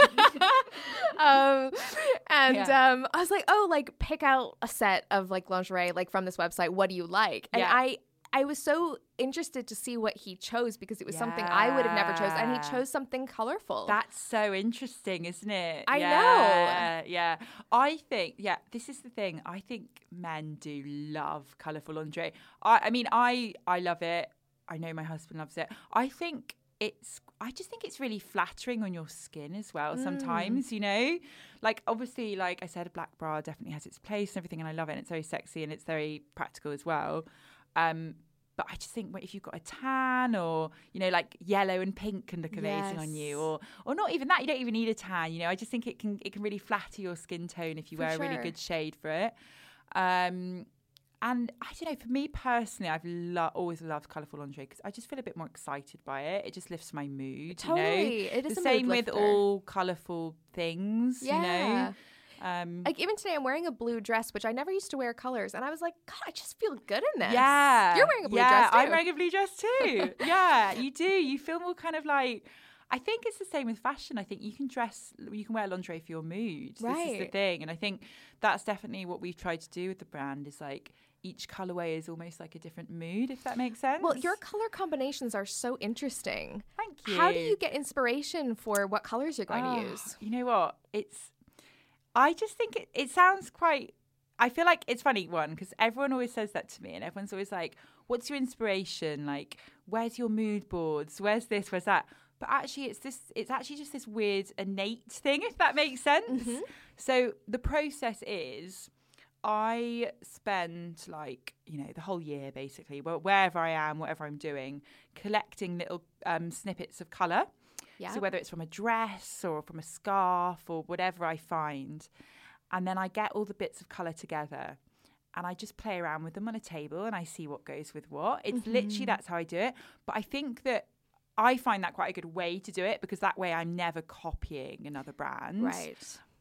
and Yeah. um, I was like, oh, like pick out a set of like lingerie like from this website. What do you like? And Yeah. I I was so interested to see what he chose because it was something I would have never chose, and he Yeah. chose something colorful. That's so interesting, isn't it? I yeah, know. Yeah. I think, yeah, this is the thing. I think men do love colourful lingerie. I, I mean, I, I love it. I know my husband loves it. I think it's, I just think it's really flattering on your skin as well sometimes, you know? Like, obviously, like I said, a black bra definitely has its place and everything, and I love it, and it's very sexy and it's very practical as well. Um, but I just think if you've got a tan or, you know, like yellow and pink can look amazing on you, Yes. or or not even that, you don't even need a tan, you know. I just think it can it can really flatter your skin tone if you For wear a really sure. good shade for it. Um, and I don't know, for me personally, I've lo- always loved colourful lingerie because I just feel a bit more excited by it. It just lifts my mood, Totally. you know. It is the a same mood with lifter. all colourful things, Yeah. you know. Um, Like even today, I'm wearing a blue dress, which I never used to wear colors, and I was like, God, I just feel good in this. Yeah. You're wearing a blue yeah, dress too. I'm wearing a blue dress too. Yeah, you do. You feel more kind of like, I think it's the same with fashion. I think you can dress, you can wear lingerie for your mood. This is the Right. thing. And I think that's definitely what we've tried to do with the brand is like, each colorway is almost like a different mood, if that makes sense. Well, your color combinations are so interesting. Thank you. How do you get inspiration for what colors you're going Oh, to use? You know what? It's, I just think it, it sounds quite, I feel like it's funny, one, because everyone always says that to me, and everyone's always like, what's your inspiration? Like, where's your mood boards? Where's this? Where's that? But actually, it's this, it's actually just this weird innate thing, if that makes sense. Mm-hmm. So the process is, I spend like, you know, the whole year basically, wh- wherever I am, whatever I'm doing, collecting little um, snippets of colour. Yeah. So whether it's from a dress or from a scarf or whatever I find. And then I get all the bits of colour together and I just play around with them on a table and I see what goes with what. It's Mm-hmm. literally, that's how I do it. But I think that I find that quite a good way to do it because that way I'm never copying another brand. Right.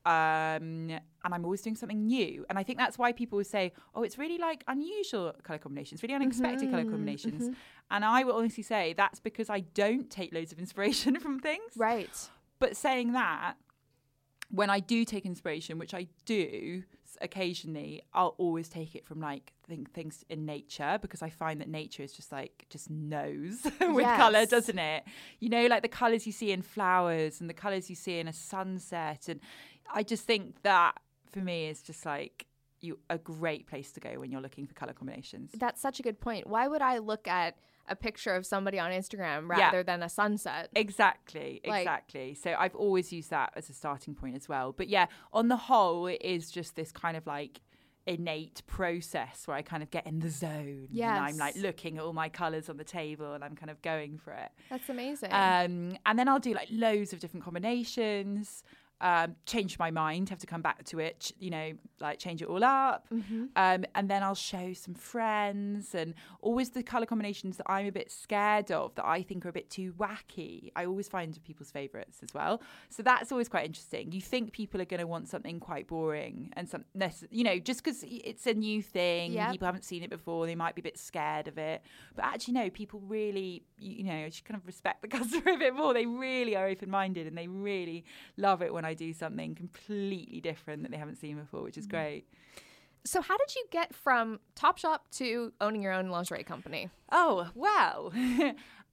Um, and I'm always doing something new. And I think that's why people will say, oh, it's really like unusual colour combinations, really unexpected Mm-hmm, colour combinations. And I will honestly say that's because I don't take loads of inspiration from things. Right. But saying that, when I do take inspiration, which I do s- occasionally, I'll always take it from like think, things in nature because I find that nature is just like, just knows with Yes. colour, doesn't it? You know, like the colours you see in flowers and the colours you see in a sunset. And I just think that for me is just like you a great place to go when you're looking for colour combinations. That's such a good point. Why would I look at a picture of somebody on Instagram Yeah. rather than a sunset? Exactly, Like- exactly. So I've always used that as a starting point as well. But yeah, on the whole, it is just this kind of like innate process where I kind of get in the zone. And I'm like Yes. looking at all my colours on the table and I'm kind of going for it. That's amazing. Um, and then I'll do like loads of different combinations. Um, change my mind, have to come back to it, ch- you know, like change it all up. Mm-hmm. Um, and then I'll show some friends and always the colour combinations that I'm a bit scared of that I think are a bit too wacky. I always find people's favourites as well. So that's always quite interesting. You think people are going to want something quite boring and some, nece- you know, just because it's a new thing, Yep. people haven't seen it before, they might be a bit scared of it. But actually, no, people really, you, you know, you should kind of respect the customer a bit more. They really are open-minded and they really love it when I do something completely different that they haven't seen before, which is great. So how did you get from Topshop to owning your own lingerie company? Oh, well, um,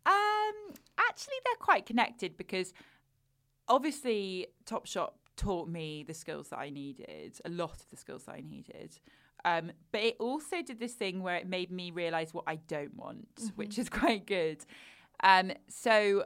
actually they're quite connected because obviously Topshop taught me the skills that I needed, a lot of the skills that I needed. Um, but it also did this thing where it made me realise what I don't want, which is quite good. Um, so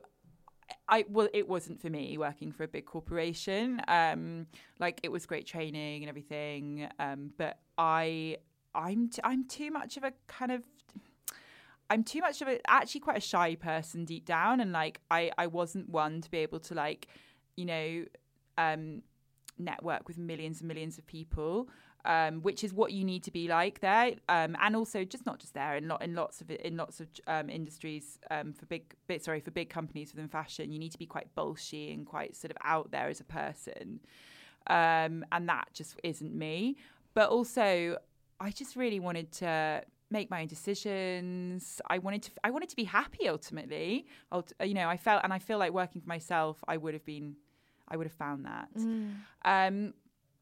I well, it wasn't for me working for a big corporation. Um, like it was great training and everything, um, but I, I'm, t- I'm too much of a kind of. I'm too much of a actually quite a shy person deep down, and like I I wasn't one to be able to like, you know, um, network with millions and millions of people. Um, which is what you need to be like there, um, and also just not just there in lot in lots of in lots of um, industries um, for big, big sorry for big companies within fashion. You need to be quite bolshy and quite sort of out there as a person, um, and that just isn't me. But also, I just really wanted to make my own decisions. I wanted to I wanted to be happy ultimately. Ult- you know, I felt and I feel like working for myself, I would have been, I would have found that. Mm. Um,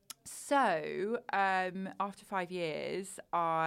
So um, after five years,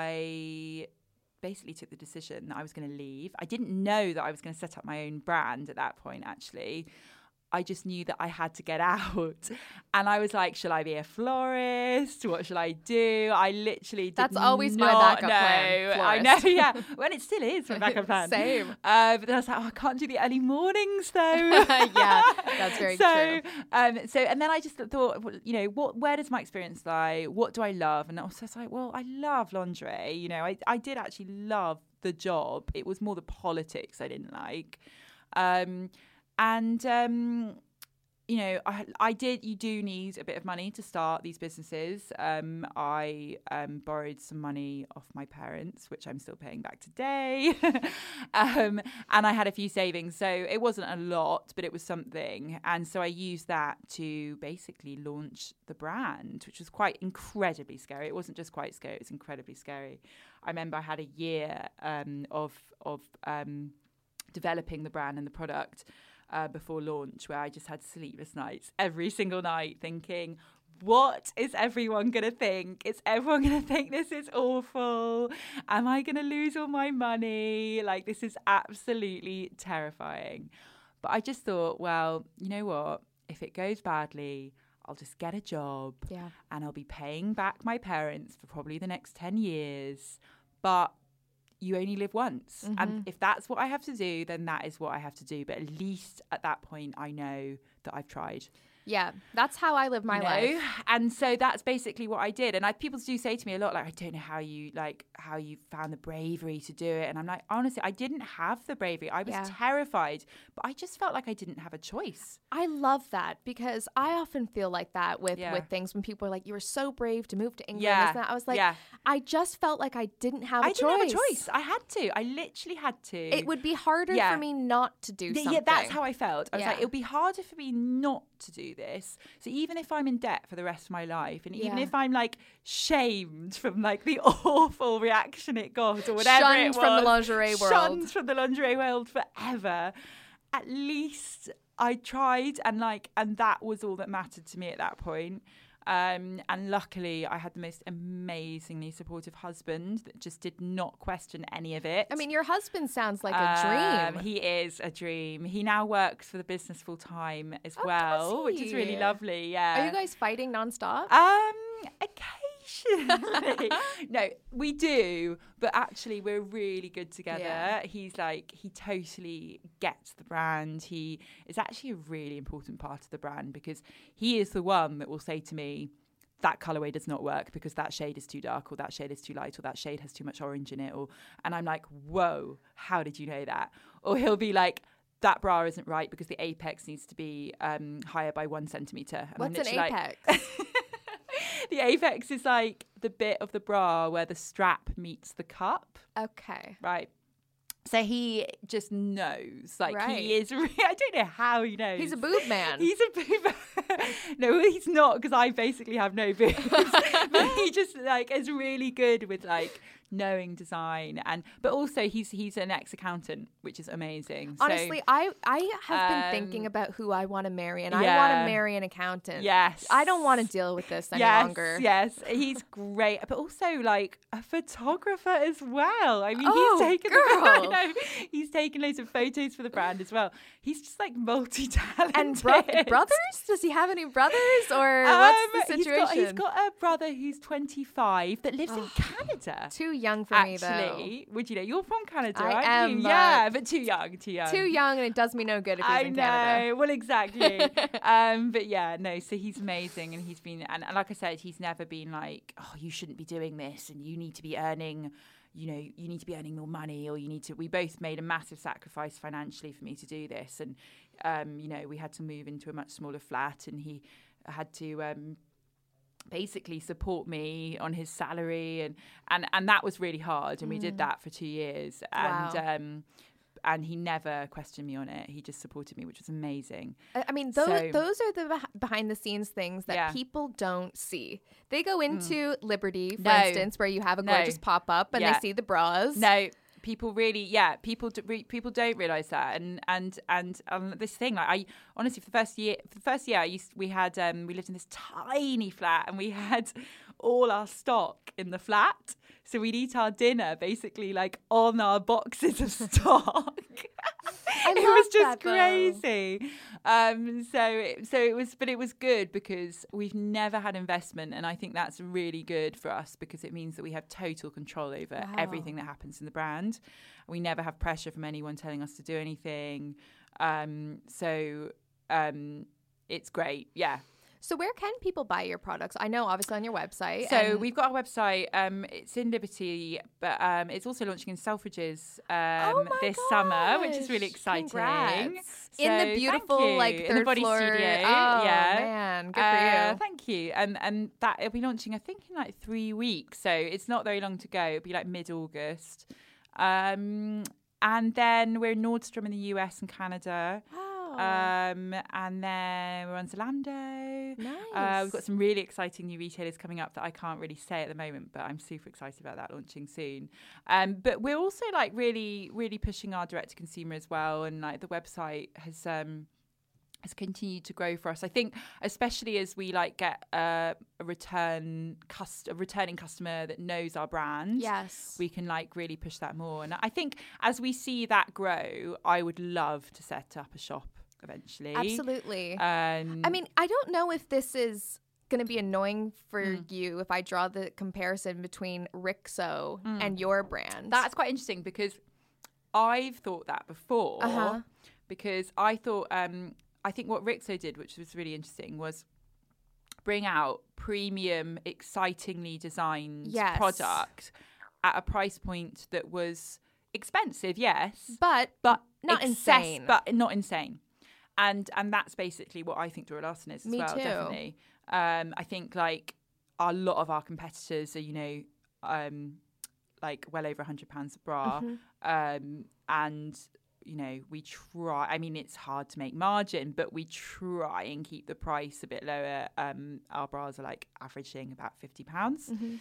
I basically took the decision that I was going to leave. I didn't know that I was going to set up my own brand at that point, actually. I just knew that I had to get out. And I was like, shall I be a florist? What shall I do? I literally did That's always not my backup know. plan. I know, yeah. Well, it still is my backup plan. Same. Uh, but then I was like, oh, I can't do the early mornings though. Yeah, that's very so, true. Um, so, and then I just thought, well, you know, what? Where does my experience lie? What do I love? And also, it's like, well, I love lingerie. You know, I, I did actually love the job. It was more the politics I didn't like. Um, And, um, you know, I, I did, you do need a bit of money to start these businesses. Um, I um, borrowed some money off my parents, which I'm still paying back today. um, and I had a few savings. So it wasn't a lot, but it was something. And so I used that to basically launch the brand, which was quite incredibly scary. It wasn't just quite scary, it was incredibly scary. I remember I had a year um, of, of um, developing the brand and the product. Uh, before launch, where I just had sleepless nights every single night thinking, what is everyone going to think? Is everyone going to think this is awful? Am I going to lose all my money? Like, this is absolutely terrifying. But I just thought, well, you know what? If it goes badly, I'll just get a job yeah. and I'll be paying back my parents for probably the next ten years. But you only live once. Mm-hmm. And if that's what I have to do, then that is what I have to do. But at least at that point, I know that I've tried. Yeah, that's how I live my you know? life. And so that's basically what I did. And I, people do say to me a lot, like, I don't know how you like how you found the bravery to do it. And I'm like, honestly, I didn't have the bravery. I was yeah. terrified, but I just felt like I didn't have a choice. I love that because I often feel like that with, yeah. with things when people are like, you were so brave to move to England. Yeah. That. I was like, yeah. I just felt like I didn't have a I choice. I didn't have a choice. I had to. I literally had to. It would be harder yeah. for me not to do something. Yeah, that's how I felt. I was yeah. like, it would be harder for me not to do this. So even if I'm in debt for the rest of my life, and even yeah. if I'm like shamed from like the awful reaction it got or whatever shunned it was, from the lingerie world, shunned from the lingerie world forever, at least I tried, and like, and that was all that mattered to me at that point. Um, and luckily, I had the most amazingly supportive husband that just did not question any of it. I mean, your husband sounds like a um, dream. He is a dream. He now works for the business full time as oh, well, which is really lovely. Yeah. Are you guys fighting nonstop? Um, occasionally. No, we do, but actually, we're really good together. Yeah. He's like, he totally gets the brand. He is actually a really important part of the brand because he is the one that will say to me, that colorway does not work because that shade is too dark, or that shade is too light, or that shade has too much orange in it. Or, and I'm like, whoa, how did you know that? Or he'll be like, that bra isn't right because the apex needs to be um, higher by one centimeter. And What's an apex? Like, the apex is like the bit of the bra where the strap meets the cup. Okay. Right. So he just knows, like right. he is. Re- I don't know how he knows. He's a boob man. He's a boob man. No, he's not, because I basically have no boobs. But he just like is really good with like knowing design, and but also he's he's an ex-accountant, which is amazing. Honestly, so, I I have been um, thinking about who I want to marry, and yeah. I want to marry an accountant. Yes, I don't want to deal with this any yes, longer. Yes, he's great, but also like a photographer as well. I mean, oh, he's taken girl. The, know, he's taken loads of photos for the brand as well. He's just like multi-talented. And bro- brothers? Does he have any brothers, or um, what's the situation? He's got, he's got a brother who's twenty-five that lives oh, in Canada. Too young for Actually, me, though. Would you know? You're from Canada, I aren't am, you? but Yeah, but too young, too young. Too young, and it does me no good if he's I in know. Canada. Well, exactly. um, but yeah, no. So he's amazing, and he's been, and, and like I said, he's never been like, oh, you shouldn't be doing this, and you need to be earning, you know, you need to be earning more money, or you need to, we both made a massive sacrifice financially for me to do this. And, um, you know, we had to move into a much smaller flat, and he had to um, basically support me on his salary. And, and, and that was really hard. And mm. we did that for two years. And, wow. um, and he never questioned me on it. He just supported me, which was amazing. I mean, those so, those are the beh- behind the scenes things that yeah. people don't see. They go into mm. Liberty, for no. instance, where you have a gorgeous no. pop up and yeah. they see the bras. No, people really, yeah, people do, re, people don't realize that. And and and um, this thing, like I honestly, for the first year, for the first year, I used we had um, we lived in this tiny flat, and we had all our stock in the flat. So we'd eat our dinner basically like on our boxes of stock. I it love was just that, crazy. Um, so it, so it was, but it was good because we've never had investment, and I think that's really good for us because it means that we have total control over wow. everything that happens in the brand. We never have pressure from anyone telling us to do anything. Um, so um, it's great. Yeah. So where can people buy your products? I know, obviously, on your website. So and we've got our website. Um, it's in Liberty, but um, it's also launching in Selfridges um, oh my this gosh. summer, which is really exciting. Congrats. So in the beautiful, thank you. like, third in the body floor. studio. Oh, yeah, man. Good for uh, you. Thank you. And and that it'll be launching, I think, in like three weeks. So it's not very long to go. It'll be like mid-August. Um, and then we're in Nordstrom in the U S and Canada. Oh. Um, and then we're on Zalando. Nice. Uh, we've got some really exciting new retailers coming up that I can't really say at the moment, but I'm super excited about that launching soon. Um, but we're also like really, really pushing our direct to consumer as well, and like the website has um has continued to grow for us. I think, especially as we like get uh, a return cust- a returning customer that knows our brand. Yes, we can like really push that more. And I think as we see that grow, I would love to set up a shop eventually. Absolutely. Um, I mean, I don't know if this is going to be annoying for mm. you if I draw the comparison between Rixo mm. and your brand. That's quite interesting because I've thought that before. Uh-huh. Because I thought, um, I think what Rixo did, which was really interesting, was bring out premium, excitingly designed yes. product at a price point that was expensive, yes, but but not excess, insane. but not insane. And and that's basically what I think Dora Larson is as Me well, too. definitely. Um, I think like a lot of our competitors are, you know, um, like well over one hundred pounds a bra. Mm-hmm. Um, and, you know, we try, I mean, it's hard to make margin, but we try and keep the price a bit lower. Um, our bras are like averaging about fifty pounds. Mm-hmm.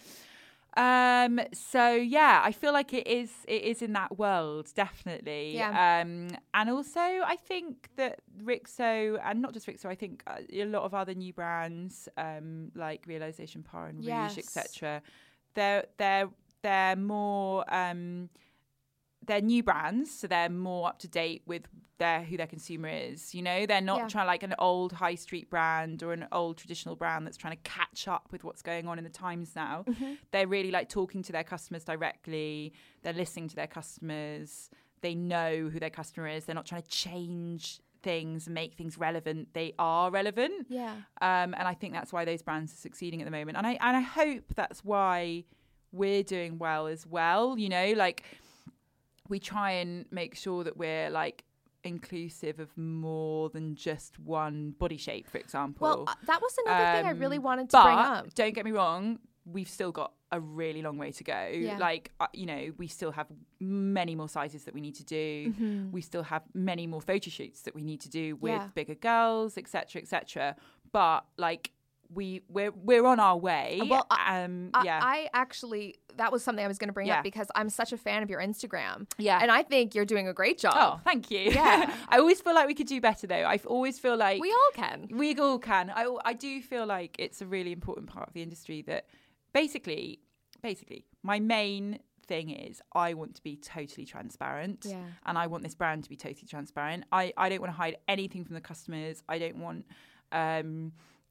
Um, so yeah, I feel like it is, it is in that world, definitely. Yeah. Um, and also I think that Rixo, and not just Rixo, I think uh, a lot of other new brands, um, like Realization Par and Rouge, Yes. et cetera, they're, they're, they're more, um, they're new brands, so they're more up to date with their who their consumer is. You know, they're not Yeah. trying like an old high street brand or an old traditional brand that's trying to catch up with what's going on in the times now. Mm-hmm. They're really like talking to their customers directly. They're listening to their customers. They know who their customer is. They're not trying to change things and make things relevant. They are relevant. Yeah. Um, and I think that's why those brands are succeeding at the moment. And I and I hope that's why we're doing well as well. You know, like we try and make sure that we're like inclusive of more than just one body shape, for example. Well, uh, that was another um, thing I really wanted to but bring up. Don't get me wrong, we've still got a really long way to go. Yeah. Like, uh, you know, we still have many more sizes that we need to do. Mm-hmm. We still have many more photo shoots that we need to do with Yeah. bigger girls, et cetera, et cetera. But like, we we're we're on our way. Well, I, um, I, yeah. I actually, that was something I was going to bring Yeah. up because I'm such a fan of your Instagram. Yeah. And I think you're doing a great job. Oh, thank you. Yeah. I always feel like we could do better, though. I always feel like We all can. we all can. I I do feel like it's a really important part of the industry that basically, basically, my main thing is I want to be totally transparent. Yeah. And I want this brand to be totally transparent. I, I don't want to hide anything from the customers. I don't want um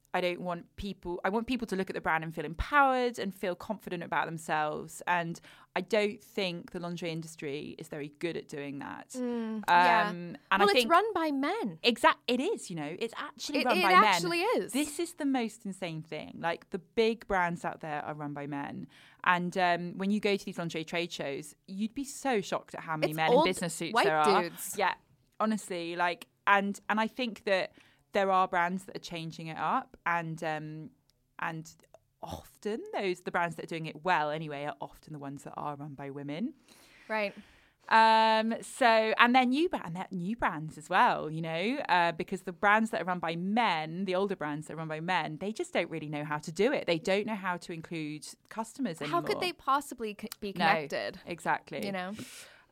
I don't want people, I want people to look at the brand and feel empowered and feel confident about themselves. And I don't think the lingerie industry is very good at doing that. Mm, um, yeah. And well, I think it's run by men. Exact, it is, you know, it's actually It, run it by men. It actually is. This is the most insane thing. Like, the big brands out there are run by men. And um, when you go to these lingerie trade shows, you'd be so shocked at how many It's men in old business suits white there are. dudes. Yeah, honestly, like, and and I think that there are brands that are changing it up, and um, and often those the brands that are doing it well anyway are often the ones that are run by women. Right. Um, so, and they're new, and they're new brands as well, you know, uh, because the brands that are run by men, the older brands that are run by men, they just don't really know how to do it. They don't know how to include customers anymore. How could they possibly c- be No, connected? exactly. You know?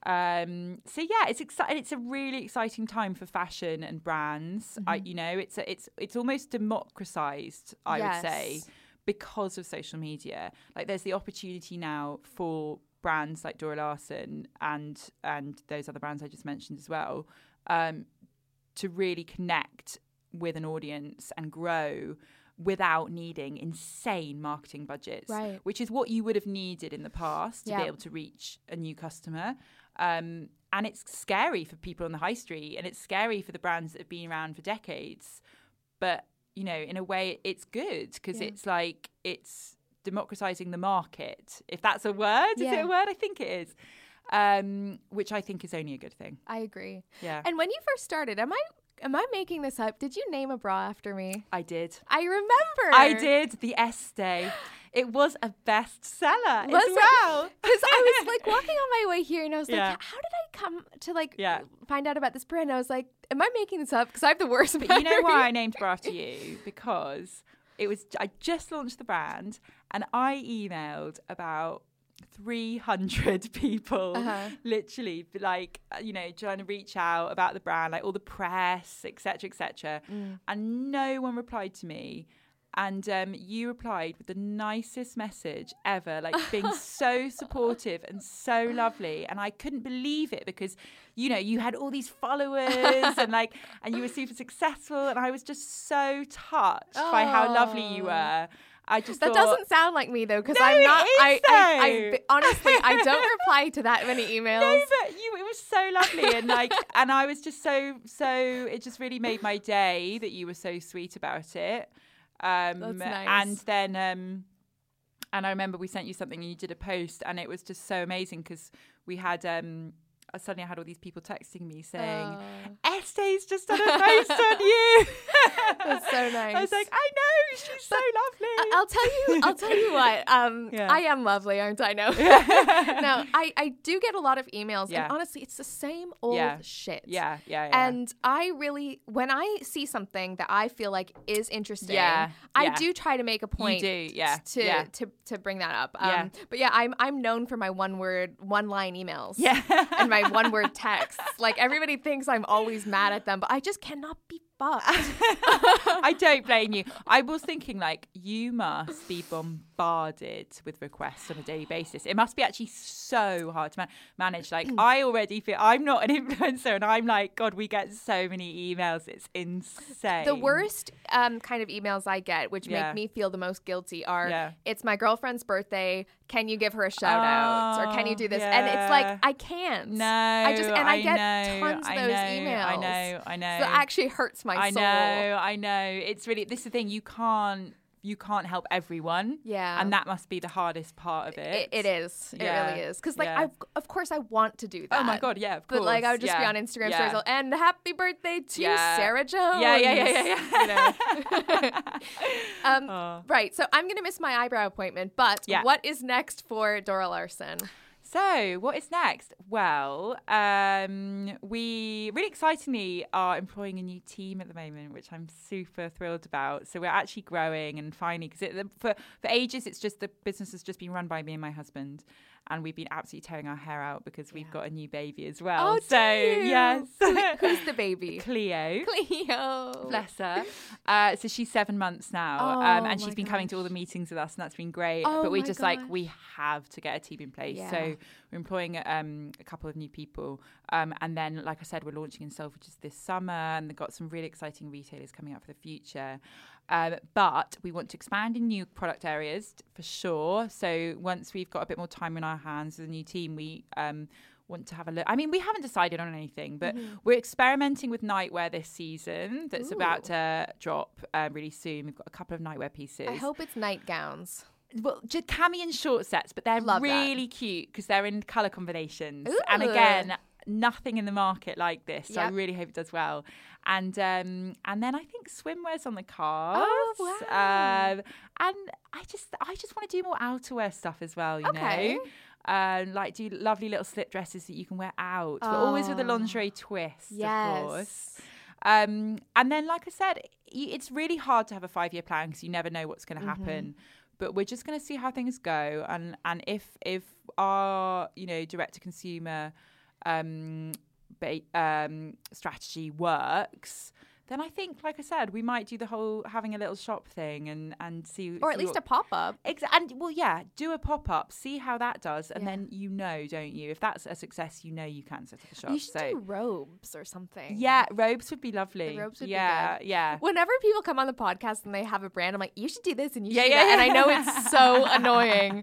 Um, so yeah, it's exciting. It's a really exciting time for fashion and brands. Mm-hmm. I, you know, it's a, it's it's almost democratized, I Yes. would say, because of social media. Like, there's the opportunity now for brands like Dora Larson and and those other brands I just mentioned as well, um, to really connect with an audience and grow without needing insane marketing budgets, Right. which is what you would have needed in the past to Yeah. be able to reach a new customer. Um, and it's scary for people on the high street, and it's scary for the brands that have been around for decades. But, you know, in a way, it's good because Yeah. it's like it's democratizing the market. If that's a word, is Yeah. it a word? I think it is. Um, which I think is only a good thing. I agree. Yeah. And when you first started, am I am I making this up? Did you name a bra after me? I did. I remember. I did. The Estee. It was a bestseller Was as it? well. Because I was like walking on my way here and I was Yeah. like, how did I come to like Yeah. find out about this brand? I was like, am I making this up? Because I have the worst But you know memory. why I named bra after you? Because it was I just launched the brand and I emailed about three hundred people, Uh-huh. literally, like, you know, trying to reach out about the brand, like all the press, et cetera, et cetera. Mm. And no one replied to me. And um, you replied with the nicest message ever, like being so supportive and so lovely. And I couldn't believe it because, you know, you had all these followers and like, and you were super successful. And I was just so touched by how lovely you were. I just That thought, doesn't sound like me though, because No, I'm not. it is I, I, I, though. honestly, I don't reply to that many emails. No, but you, it was so lovely, and like, and I was just so, so. It just really made my day that you were so sweet about it. Um, That's nice. And then, um, and I remember we sent you something, and you did a post, and it was just so amazing because we had. Um, suddenly, I had all these people texting me saying, Oh. "Estee's just done a post on you." That's so nice. I was like, I know, she's so lovely. I- I'll tell you. I'll tell you what. Um, Yeah. I am lovely, aren't I? No, no. I, I do get a lot of emails, Yeah. and honestly, it's the same old Yeah. shit. Yeah, yeah, yeah. And I really, when I see something that I feel like is interesting, Yeah, I yeah. do try to make a point. do, yeah, To yeah. to to bring that up. Um, Yeah. But yeah, I'm I'm known for my one word, one line emails. Yeah. And my one word texts. Like everybody thinks I'm always mad at them, but I just cannot be fucked. I don't blame you. I was thinking, like, you must be bombarded with requests on a daily basis. It must be actually so hard to man- manage. Like, I already feel I'm not an influencer, and I'm like, God, we get so many emails. It's insane. The worst um, kind of emails I get, which Yeah. make me feel the most guilty, are Yeah. it's my girlfriend's birthday. Can you give her a shout out? Or can you do this? Oh, And it's like, yeah. I can't. No, I just, and I, I get know, tons of I those know, emails. I know, I know. So it actually hurts my I soul. know, I know. It's really, this is the thing. You can't, you can't help everyone. Yeah. And that must be the hardest part of It, it. it is. It Yeah, really is. Because, like, yeah. I've, of course, I want to do that. Oh my God, yeah, of But, like, I would course, just be yeah, on Instagram yeah. stories and happy birthday to Yeah. Sarah Jones. Yeah, yeah, yeah, yeah, yeah. You know? um, Oh. Right. So I'm going to miss my eyebrow appointment. But Yeah. what is next for Dora Larson? So, what is next? Well, um, we really excitingly are employing a new team at the moment, which I'm super thrilled about. So, we're actually growing and finally, because for, for ages, it's just the business has just been run by me and my husband. And we've been absolutely tearing our hair out because we've got a new baby as well. Oh, so, do you? yes. Who- who's the baby? Cleo. Cleo. Bless her. Uh, so she's seven months now, Oh, um, and she's my been coming to all the gosh. meetings with us, and that's been great. Oh, but we my just like gosh. we have to get a team in place. Yeah. So we're employing um, a couple of new people, um, and then, like I said, we're launching in Selfridges this summer, and they've got some really exciting retailers coming up for the future. Um, but we want to expand in new product areas for sure. So once we've got a bit more time in our hands with a new team, we um, want to have a look. I mean, we haven't decided on anything, but mm-hmm. we're experimenting with nightwear this season that's Ooh. about to drop uh, really soon. We've got a couple of nightwear pieces. I hope it's nightgowns. Well, just cami and short sets, but they're Love really that. cute because they're in colour combinations. Ooh. And again, nothing in the market like this. So yep. I really hope it does well. And um, and then I think swimwear's on the cards. Oh, wow. Um, and I just I just want to do more outerwear stuff as well, you okay. know. Um, like do lovely little slip dresses that you can wear out, oh. but always with a lingerie twist, yes. of course. Um, and then, like I said, it's really hard to have a five-year plan because you never know what's going to mm-hmm. happen. But we're just going to see how things go, and and if if our you know direct to consumer um, ba- um, strategy works, then I think, like I said, we might do the whole having a little shop thing and, and see... Or at see least what, a pop-up. Ex- and, well, yeah, do a pop-up, see how that does, and yeah. then you know, don't you? If that's a success, you know you can set up a shop. You should so. do robes or something. Yeah, robes would be lovely. The robes would yeah, be good. Yeah, Whenever people come on the podcast and they have a brand, I'm like, you should do this and you yeah, should yeah, do that. yeah. And I know it's so annoying.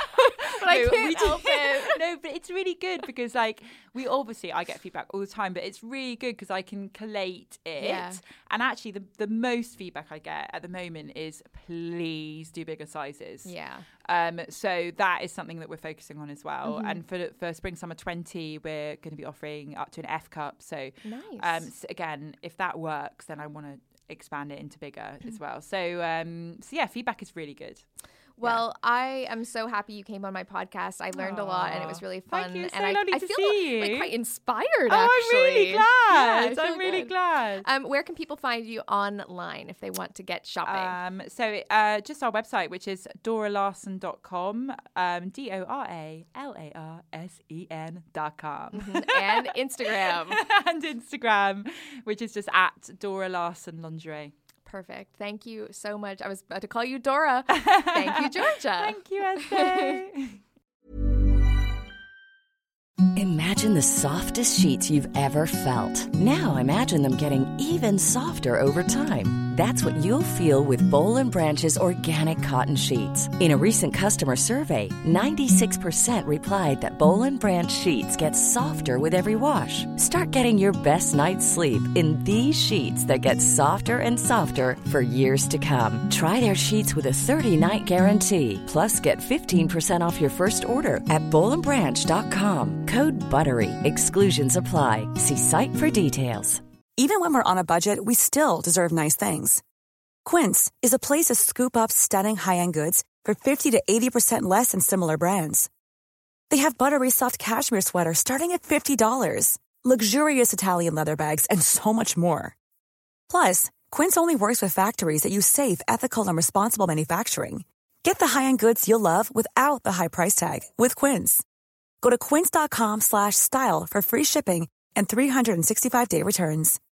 But I No, can't we help do- it. No, but it's really good because, like, we obviously, I get feedback all the time, but it's really good because I can collate it. Yeah. And actually, the, the most feedback I get at the moment is, please do bigger sizes. Yeah. Um. So that is something that we're focusing on as well. Mm-hmm. And for for spring summer twenty, we're going to be offering up to an F cup. So nice. Um. So again, if that works, then I want to expand it into bigger as well. So um. So yeah, feedback is really good. Well, yeah. I am so happy you came on my podcast. I learned Aww. a lot, and it was really fun. Thank you. It's and so I, lovely I to feel see like you. quite inspired. Oh, actually, I'm really glad. Yeah, I'm really good. glad. Um, where can people find you online if they want to get shopping? Um, so uh, just our website, which is dora larsen dot com, um, D O R A L A R S E N dot com, mm-hmm. and Instagram, and Instagram, which is just at Dora Larsen Lingerie. Perfect. Thank you so much. I was about to call you Dora. Thank you, Georgia. Thank you, Esther. Imagine the softest sheets you've ever felt. Now imagine them getting even softer over time. That's what you'll feel with Boll and Branch's organic cotton sheets. In a recent customer survey, ninety-six percent replied that Boll and Branch sheets get softer with every wash. Start getting your best night's sleep in these sheets that get softer and softer for years to come. Try their sheets with a thirty-night guarantee. Plus, get fifteen percent off your first order at boll and branch dot com. Code BUTTERY. Exclusions apply. See site for details. Even when we're on a budget, we still deserve nice things. Quince is a place to scoop up stunning high-end goods for fifty to eighty percent less than similar brands. They have buttery soft cashmere sweaters starting at fifty dollars, luxurious Italian leather bags, and so much more. Plus, Quince only works with factories that use safe, ethical, and responsible manufacturing. Get the high-end goods you'll love without the high price tag with Quince. Go to quince dot com slash style for free shipping and three sixty-five day returns.